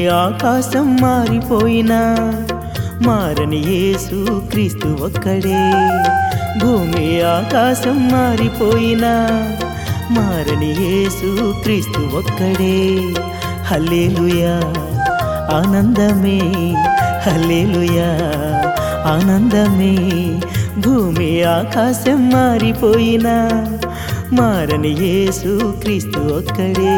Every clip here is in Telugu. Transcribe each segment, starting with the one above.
ఆకాశం మారిపోయినా మారని యేసు క్రీస్తు ఒక్కడే. భూమి ఆకాశం మారిపోయినా మారని యేసు క్రీస్తు ఒక్కడే. హల్లెలూయా ఆనందమే, హల్లెలూయా ఆనందమే. భూమి ఆకాశం మారిపోయినా మారని యేసు క్రీస్తు ఒక్కడే.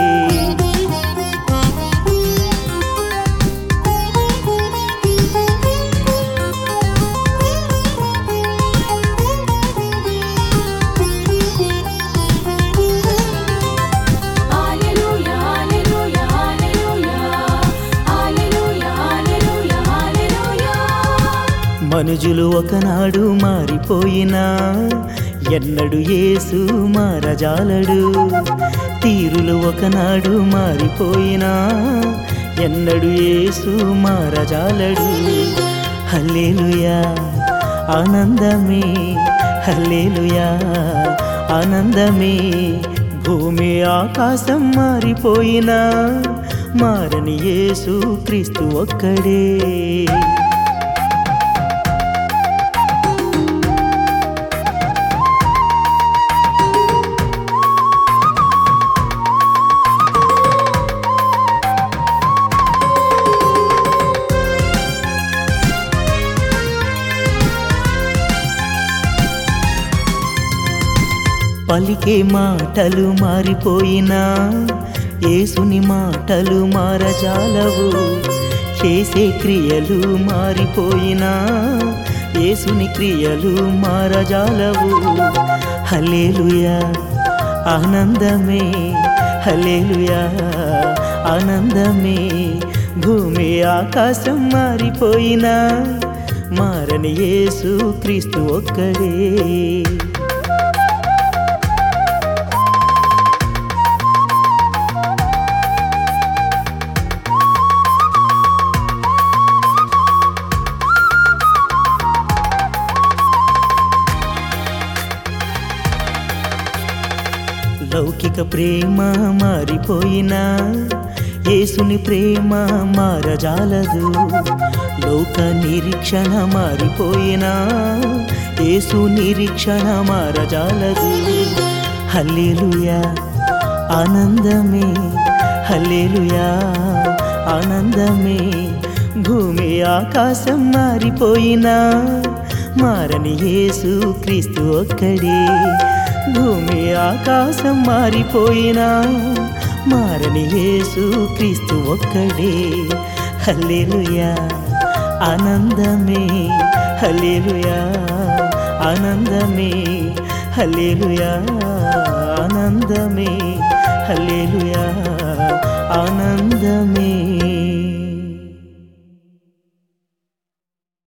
మనుజులు ఒకనాడు మారిపోయినా ఎన్నడు యేసు మారజాలడు. తీరులు ఒకనాడు మారిపోయినా ఎన్నడు యేసు మారజాలడు. హల్లెలూయా ఆనందమే, హల్లెలూయా ఆనందమే. భూమి ఆకాశం మారిపోయినా మారని యేసు క్రీస్తు ఒక్కడే. పలికే మాటలు మారిపోయినా యేసుని మాటలు మారజాలవు. చేసే క్రియలు మారిపోయినా యేసుని క్రియలు మారజాలవు. హల్లెలూయా ఆనందమే, హల్లెలూయా ఆనందమే. భూమి ఆకాశం మారిపోయినా మారని యేసు క్రీస్తు ఒక్కడే. లౌకిక ప్రేమ మారిపోయినా యేసుని ప్రేమ మారజాలదు. లోక నిరీక్షణ మారిపోయినా యేసు నిరీక్షణ మారజాలదు. హల్లెలూయా ఆనందమే, హల్లెలూయా ఆనందమే. భూమి ఆకాశం మారిపోయినా మారని యేసు క్రీస్తు ఒక్కడే. భూమి ఆకాశం మారిపోయినా మారని యేసు క్రీస్తు ఒక్కడే. హల్లెలూయా ఆనందమే, హల్లెలూయా ఆనందమే. హల్లెలూయా ఆనందమే, హల్లెలూయా ఆనందమే.